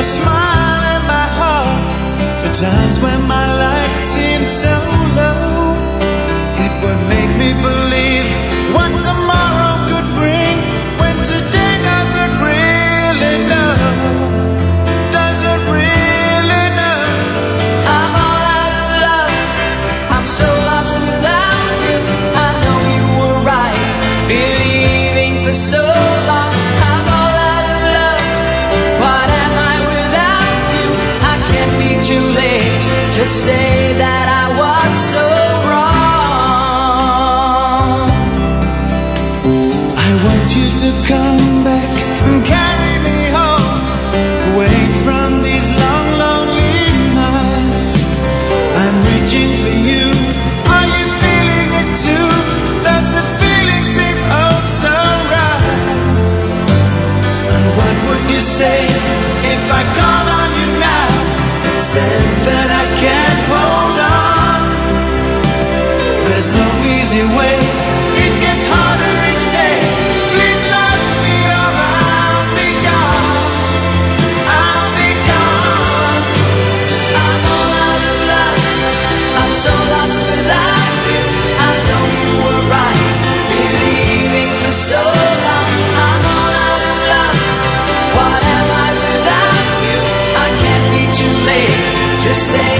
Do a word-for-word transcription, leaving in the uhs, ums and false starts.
smile in my heart for times when my life seemed so low. It would make me believe what tomorrow could bring, when today doesn't really know. Doesn't really know. I'm all out of love, I'm so lost without you. I know you were right, believing for so long. I'm all out of love, what am I without you? I can't be too late to say that I was so wrong. I want you to come back and carry me home, away from these long, lonely nights. I'm reaching for you. Are you feeling it too? Does the feeling seem oh so right? And what would you say if I called on you now and said that I can't hold on? There's no easy way, it gets harder each day. Please love me or I'll be gone. I'll be gone. I'm all out of love, I'm so lost without you. I know you were right, believing for so long. I'm all out of love, what am I without you? I can't be too late to say